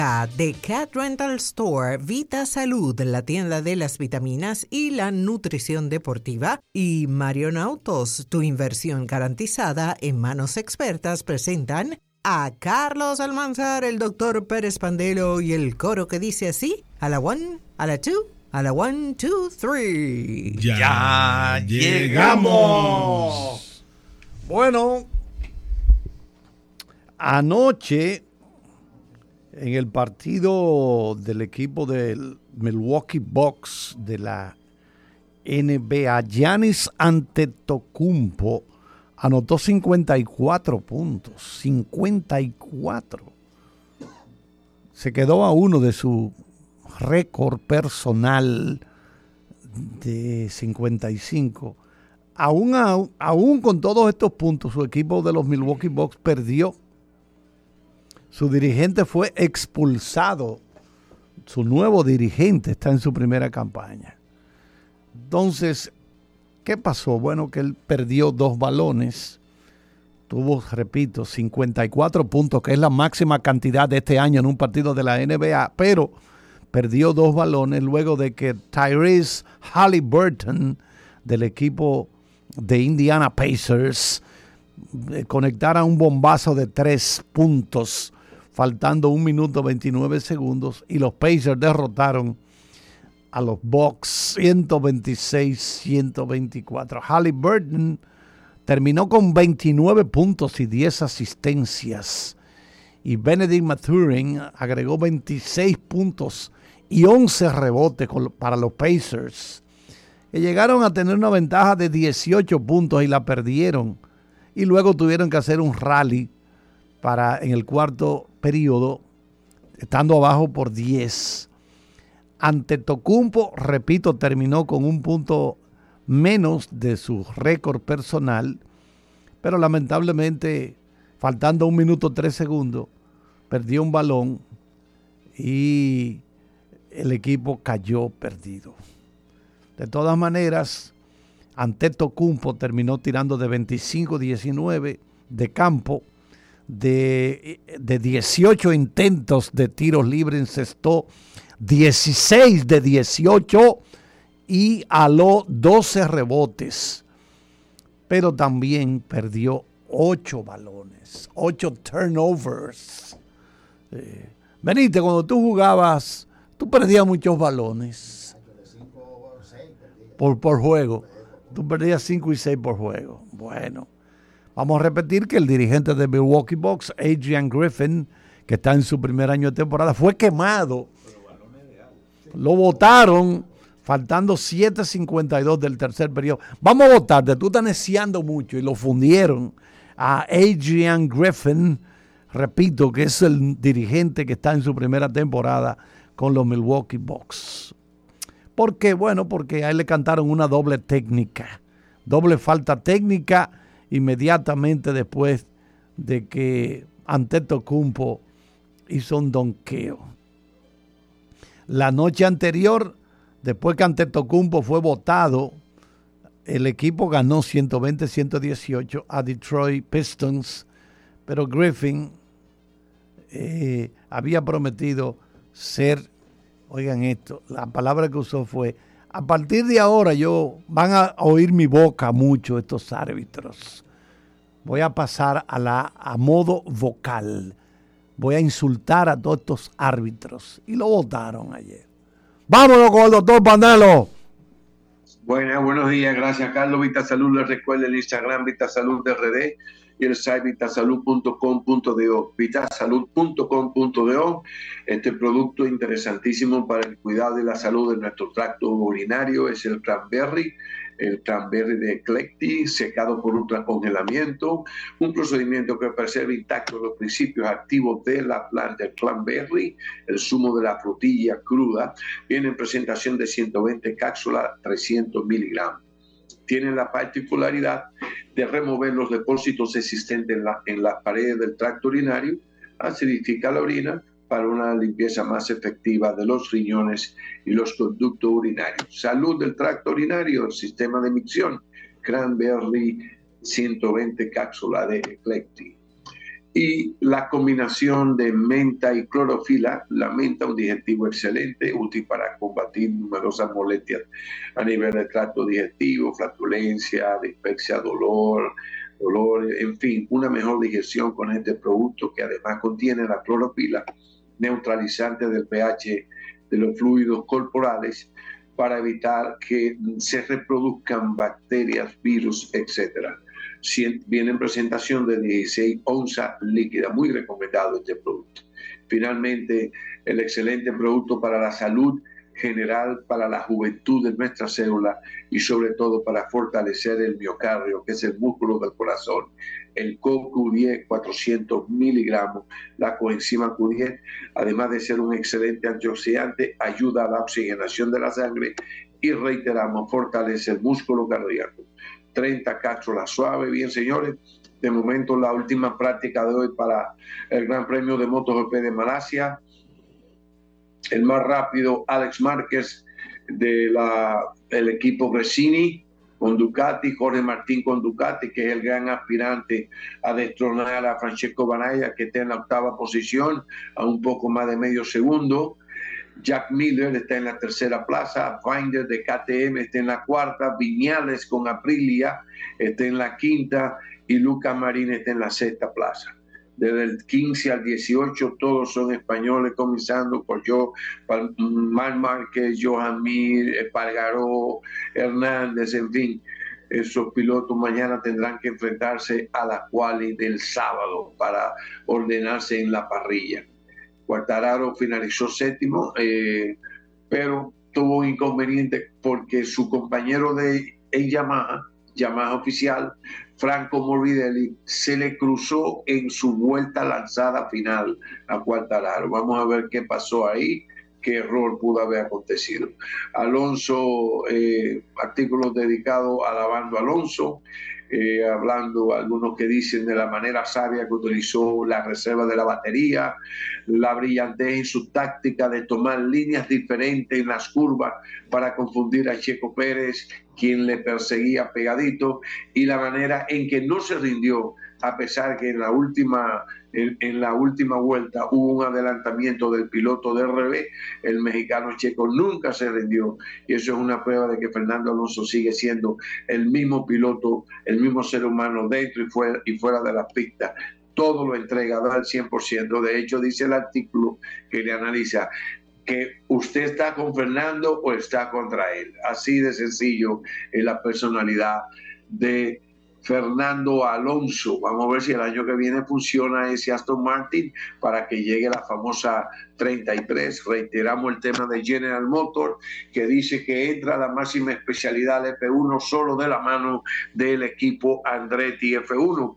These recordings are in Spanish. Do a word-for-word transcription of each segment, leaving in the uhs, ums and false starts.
De Cat Rental Store, Vita Salud, la tienda de las vitaminas y la nutrición deportiva, y Marion Autos, tu inversión garantizada en manos expertas, presentan a Carlos Almanzar, el doctor Pérez Pandelo y el coro que dice así: a la one, a la two, a la one, two, three. Ya, ya llegamos. Bueno, anoche en el partido del equipo del Milwaukee Bucks de la N B A, Giannis Antetokounmpo anotó cincuenta y cuatro puntos. cincuenta y cuatro. Se quedó a uno de su récord personal de cincuenta y cinco. Aún, aún, aún con todos estos puntos, su equipo de los Milwaukee Bucks perdió. Su dirigente fue expulsado. Su nuevo dirigente está en su primera campaña. Entonces, ¿qué pasó? Bueno, que él perdió dos balones. Tuvo, repito, cincuenta y cuatro puntos, que es la máxima cantidad de este año en un partido de la N B A, pero perdió dos balones luego de que Tyrese Haliburton, del equipo de Indiana Pacers, conectara un bombazo de tres puntos, faltando un minuto veintinueve segundos, y los Pacers derrotaron a los Bucks ciento veintiséis a ciento veinticuatro. Haliburton terminó con veintinueve puntos y diez asistencias, y Benedict Mathurin agregó veintiséis puntos y once rebotes para los Pacers, que llegaron a tener una ventaja de dieciocho puntos y la perdieron, y luego tuvieron que hacer un rally para en el cuarto periodo, estando abajo por diez. Antetokounmpo, repito, terminó con un punto menos de su récord personal, pero lamentablemente, faltando un minuto tres segundos, perdió un balón y el equipo cayó perdido. De todas maneras, Antetokounmpo terminó tirando de veinticinco a diecinueve de campo, de, de dieciocho intentos de tiros libres, encestó dieciséis de dieciocho y aló doce rebotes, pero también perdió ocho balones, ocho turnovers. Eh, Benítez, cuando tú jugabas, tú perdías muchos balones por, por juego. Tú perdías cinco y seis por juego. Bueno, vamos a repetir que el dirigente de Milwaukee Bucks, Adrian Griffin, que está en su primer año de temporada, fue quemado. Lo votaron faltando siete cincuenta y dos del tercer periodo. Vamos a votarte, tú estás neciando mucho, y lo fundieron a Adrian Griffin, repito, que es el dirigente que está en su primera temporada con los Milwaukee Bucks. ¿Por qué? Bueno, porque a él le cantaron una doble técnica, doble falta técnica inmediatamente después de que Antetokounmpo hizo un donqueo. La noche anterior, después que Antetokounmpo fue votado, el equipo ganó ciento veinte a ciento dieciocho a Detroit Pistons, pero Griffin eh, había prometido ser, oigan esto, la palabra que usó fue: a partir de ahora yo van a oír mi boca mucho estos árbitros. Voy a pasar a la a modo vocal. Voy a insultar a todos estos árbitros. Y lo votaron ayer. Vámonos con el doctor Pandelo. Buenas, buenos días. Gracias, Carlos. VitaSalud, les recuerda el Instagram VitaSalud R D y el site vitasalud punto com punto do. vitasalud punto com punto do. Este producto interesantísimo para el cuidado de la salud de nuestro tracto urinario es el cranberry. El cranberry de Eclecti, secado por ultracongelamiento, un procedimiento que preserva intactos los principios activos de la planta del cranberry, el zumo de la frutilla cruda, viene en presentación de ciento veinte cápsulas, trescientos miligramos. Tiene la particularidad de remover los depósitos existentes en, la, en las paredes del tracto urinario, acidifica la orina para una limpieza más efectiva de los riñones y los conductos urinarios. Salud del tracto urinario, el sistema de micción, cranberry ciento veinte cápsulas de Eclecti. y la combinación de menta y clorofila. La menta, un digestivo excelente, útil para combatir numerosas molestias a nivel del tracto digestivo, flatulencia, dispepsia, dolor, dolor, en fin, una mejor digestión con este producto, que además contiene la clorofila, neutralizante del pH de los fluidos corporales, para evitar que se reproduzcan bacterias, virus, etcétera. Viene en presentación de dieciséis onzas líquida, muy recomendado este producto. Finalmente, el excelente producto para la salud general, para la juventud de nuestra célula y sobre todo para fortalecer el miocardio, que es el músculo del corazón. El C O Q diez, cuatrocientos miligramos, la coenzima Q diez, además de ser un excelente antioxidante, ayuda a la oxigenación de la sangre y, reiteramos, fortalece el músculo cardíaco. treinta cápsulas suaves. Bien, señores, de momento la última práctica de hoy para el Gran Premio de MotoGP de Malasia. El más rápido, Alex Márquez, del de equipo Gresini, con Ducati, Jorge Martín con Ducati, que es el gran aspirante a destronar a Francesco Bagnaia, que está en la octava posición, a un poco más de medio segundo. Jack Miller está en la tercera plaza, Binder de K T M está en la cuarta, Viñales con Aprilia está en la quinta y Luca Marín está en la sexta plaza. Desde el quince al dieciocho todos son españoles, comenzando por yo, Marc Márquez, Joan Mir, Espargaró, Hernández, en fin. Esos pilotos mañana tendrán que enfrentarse a la quali del sábado para ordenarse en la parrilla. Quartararo finalizó séptimo, eh, pero tuvo un inconveniente porque su compañero de en Yamaha, Yamaha oficial, Franco Morbidelli, se le cruzó en su vuelta lanzada final a Quartararo. Vamos a ver qué pasó ahí, qué error pudo haber acontecido. Alonso, eh, artículos dedicados alabando a Alonso, eh, hablando algunos que dicen de la manera sabia que utilizó la reserva de la batería, la brillantez en su táctica de tomar líneas diferentes en las curvas para confundir a Checo Pérez, quien le perseguía pegadito, y la manera en que no se rindió, a pesar que en la última, en, en la última vuelta hubo un adelantamiento del piloto de R B, el mexicano Checo nunca se rindió, y eso es una prueba de que Fernando Alonso sigue siendo el mismo piloto, el mismo ser humano dentro y fuera, y fuera de la pista. Todo lo entrega al cien por ciento. De hecho, dice el artículo que le analiza que usted está con Fernando o está contra él. Así de sencillo es la personalidad de Fernando Alonso. Vamos a ver si el año que viene funciona ese Aston Martin para que llegue la famosa treinta y tres. Reiteramos el tema de General Motors, que dice que entra a la máxima especialidad del F uno solo de la mano del equipo Andretti F uno.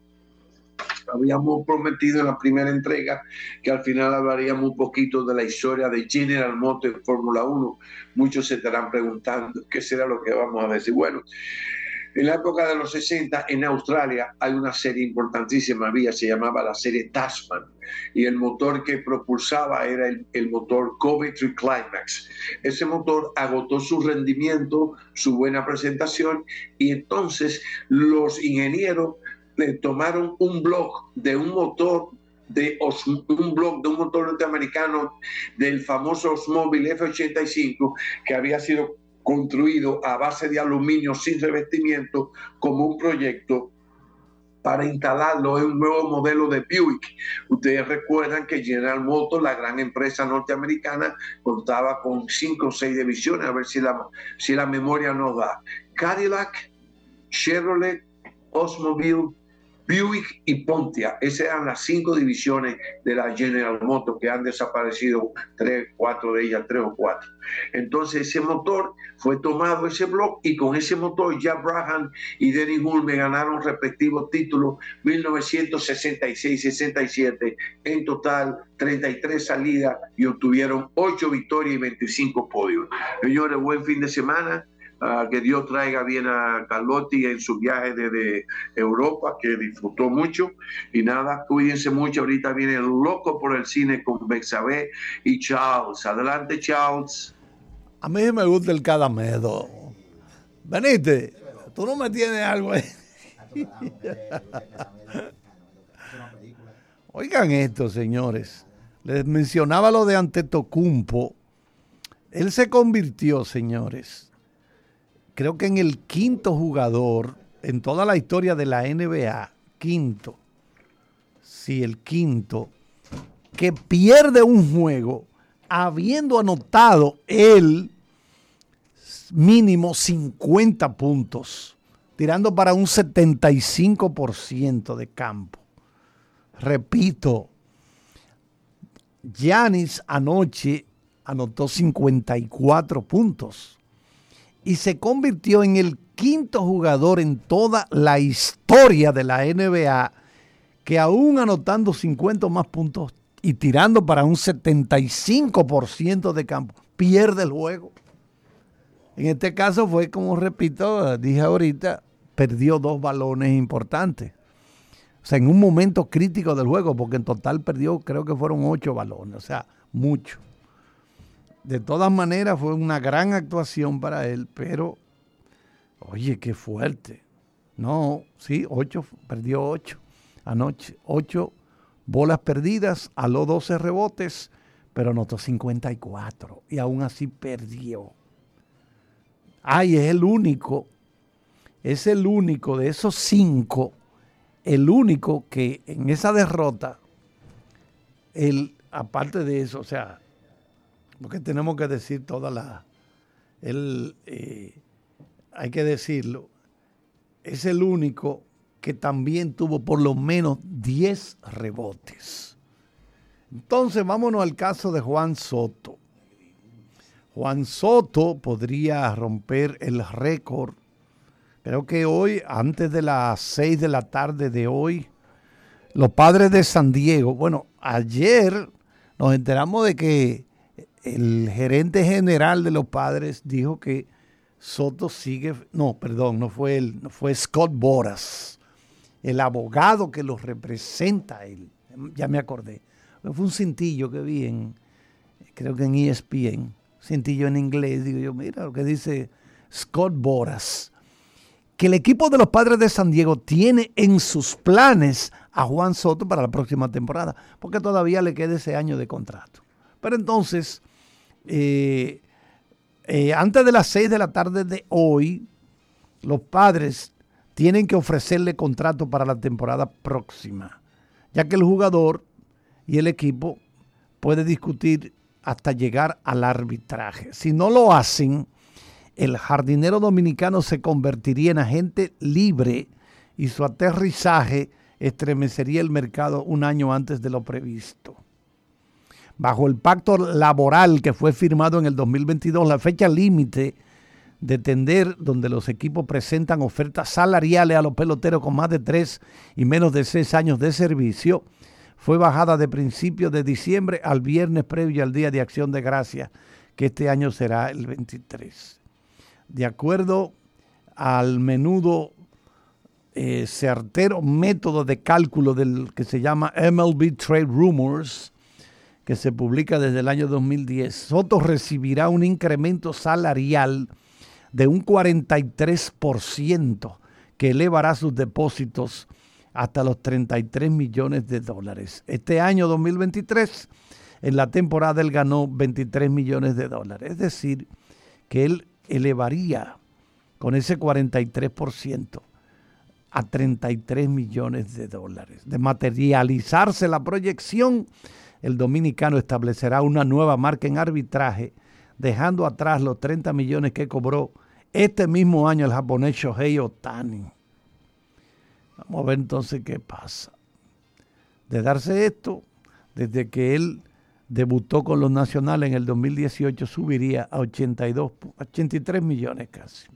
Habíamos prometido en la primera entrega que al final hablaríamos un poquito de la historia de General Motors en Fórmula uno. Muchos se estarán preguntando qué será lo que vamos a decir. Bueno, en la época de los sesenta, en Australia, hay una serie importantísima, había, se llamaba la serie Tasman, y el motor que propulsaba era el, el motor Coventry Climax. Ese motor agotó su rendimiento, su buena presentación, y entonces los ingenieros le tomaron un blog de un motor de un blog de un motor norteamericano del famoso Oldsmobile F ochenta y cinco, que había sido construido a base de aluminio sin revestimiento, como un proyecto para instalarlo en un nuevo modelo de Buick. Ustedes recuerdan que General Motors, la gran empresa norteamericana, contaba con cinco o seis divisiones, a ver si la, si la memoria nos da. Cadillac, Chevrolet, Oldsmobile, Buick y Pontiac. Esas eran las cinco divisiones de la General Motors, que han desaparecido tres, cuatro de ellas, tres o cuatro. Entonces ese motor fue tomado, ese bloque, y con ese motor Jack Brabham y Denny Hulme ganaron respectivos títulos mil novecientos sesenta y seis sesenta y siete, en total treinta y tres salidas, y obtuvieron ocho victorias y veinticinco podios. Señores, buen fin de semana. Uh, que Dios traiga bien a Carlotti en su viaje desde Europa, que disfrutó mucho. Y nada, cuídense mucho. Ahorita viene el loco por el cine con Bexabé y Charles. Adelante, Charles. A mí me gusta el Cadamedo. Venite, tú no me tienes algo ahí. Oigan esto, señores. Les mencionaba lo de Antetokounmpo. Él se convirtió, señores, creo que en el quinto jugador en toda la historia de la N B A, quinto, sí, el quinto, que pierde un juego habiendo anotado él mínimo cincuenta puntos, tirando para un setenta y cinco por ciento de campo. Repito, Giannis anoche anotó cincuenta y cuatro puntos y se convirtió en el quinto jugador en toda la historia de la N B A que aún anotando cincuenta más puntos y tirando para un setenta y cinco por ciento de campo, pierde el juego. En este caso fue, como repito, dije ahorita, perdió dos balones importantes. O sea, en un momento crítico del juego, porque en total perdió, creo que fueron ocho balones, o sea, mucho. De todas maneras, fue una gran actuación para él, pero, oye, qué fuerte. No, sí, ocho, perdió ocho anoche, ocho bolas perdidas, aló doce rebotes, pero anotó cincuenta y cuatro y aún así perdió. Ay, es el único, es el único de esos cinco, el único que en esa derrota, él, aparte de eso, o sea, porque tenemos que decir toda la, él, eh, hay que decirlo, es el único que también tuvo por lo menos diez rebotes. Entonces, vámonos al caso de Juan Soto. Juan Soto podría romper el récord. Creo que hoy, antes de las seis de la tarde de hoy, los Padres de San Diego, bueno, ayer nos enteramos de que el gerente general de los Padres dijo que Soto sigue, no, perdón, no fue él, no fue Scott Boras, el abogado que los representa a él. Ya me acordé. Fue un cintillo que vi en, creo que en E S P N, cintillo en inglés. Digo yo, mira lo que dice Scott Boras, que el equipo de los Padres de San Diego tiene en sus planes a Juan Soto para la próxima temporada, porque todavía le queda ese año de contrato. Pero entonces, eh, eh, antes de las seis de la tarde de hoy, los Padres tienen que ofrecerle contrato para la temporada próxima, ya que el jugador y el equipo pueden discutir hasta llegar al arbitraje. Si no lo hacen, el jardinero dominicano se convertiría en agente libre y su aterrizaje estremecería el mercado un año antes de lo previsto. Bajo el pacto laboral que fue firmado en el dos mil veintidós, la fecha límite de tender donde los equipos presentan ofertas salariales a los peloteros con más de tres y menos de seis años de servicio fue bajada de principios de diciembre al viernes previo al Día de Acción de Gracias, que este año será el veintitrés. De acuerdo al menudo eh, certero método de cálculo del que se llama M L B Trade Rumors, que se publica desde el año dos mil diez, Soto recibirá un incremento salarial de un cuarenta y tres por ciento que elevará sus depósitos hasta los treinta y tres millones de dólares. Este año dos mil veintitrés, en la temporada él ganó veintitrés millones de dólares. Es decir, que él elevaría con ese cuarenta y tres por ciento a treinta y tres millones de dólares. De materializarse la proyección, el dominicano establecerá una nueva marca en arbitraje, dejando atrás los treinta millones que cobró este mismo año el japonés Shohei Ohtani. Vamos a ver entonces qué pasa. De darse esto, desde que él debutó con los nacionales en el dos mil dieciocho, subiría a ochenta y dos, ochenta y tres millones casi.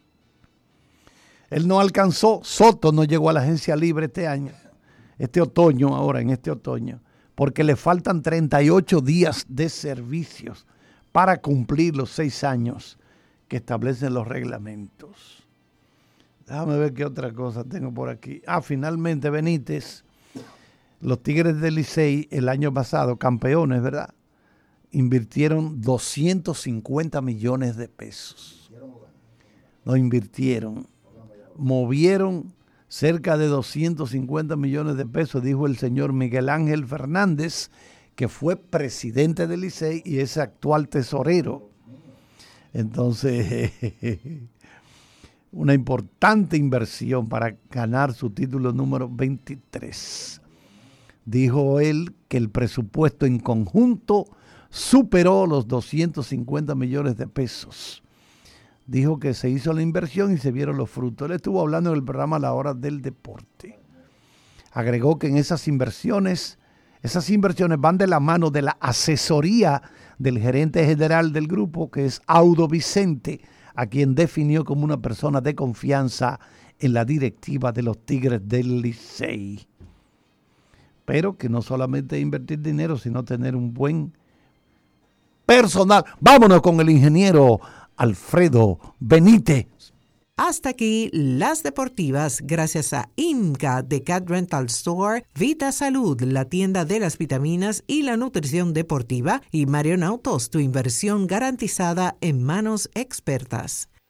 Él no alcanzó, Soto no llegó a la agencia libre este año, este otoño, ahora en este otoño, porque le faltan treinta y ocho días de servicios para cumplir los seis años que establecen los reglamentos. Déjame ver qué otra cosa tengo por aquí. Ah, finalmente Benítez, los Tigres del Licey el año pasado, campeones, ¿verdad? Invirtieron doscientos cincuenta millones de pesos. No invirtieron, movieron cerca de doscientos cincuenta millones de pesos, dijo el señor Miguel Ángel Fernández, que fue presidente del Licey y es actual tesorero. Entonces, una importante inversión para ganar su título número veintitrés. Dijo él que el presupuesto en conjunto superó los doscientos cincuenta millones de pesos. Dijo que se hizo la inversión y se vieron los frutos. Él estuvo hablando en el programa La Hora del Deporte. Agregó que en esas inversiones, esas inversiones van de la mano de la asesoría del gerente general del grupo, que es Audo Vicente, a quien definió como una persona de confianza en la directiva de los Tigres del Licey. Pero que no solamente invertir dinero, sino tener un buen personal. Vámonos con el ingeniero Alfredo Benítez. Hasta aquí las deportivas, gracias a IMCA de Cat Rental Store, Vita Salud, la tienda de las vitaminas y la nutrición deportiva, y Marion Autos, tu inversión garantizada en manos expertas.